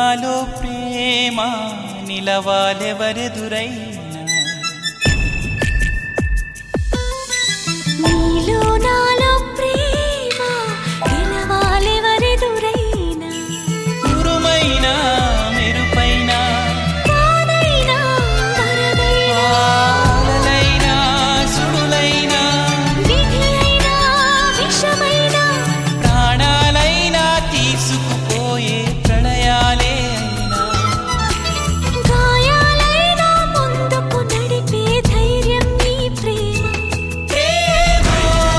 నాలో ప్రేమ నిలవాలెవరెదురైనా నీలో నాలో ప్రేమ నిలవాలెవరెదురైనా ఉరుమైనా మెరుపైనా వానైనా వరదైనా అలలైనా సుడులైనా విధి అయినా విషమైనా ప్రాణాలైనా తీసుకుపోయే ప్రళయాలే అయినా గాయాలైనా ముందుకు నడిపే ధైర్యం నీ ప్రేమ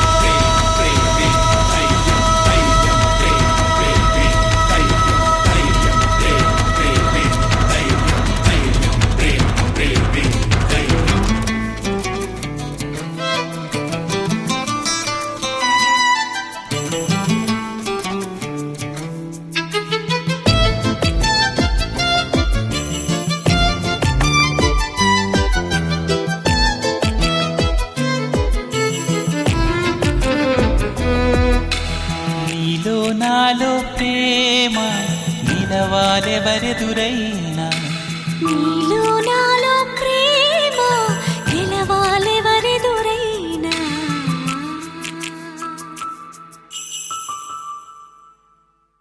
నీలో నాలో ప్రేమ నిలవాలెవరెదురైనా నీలో నా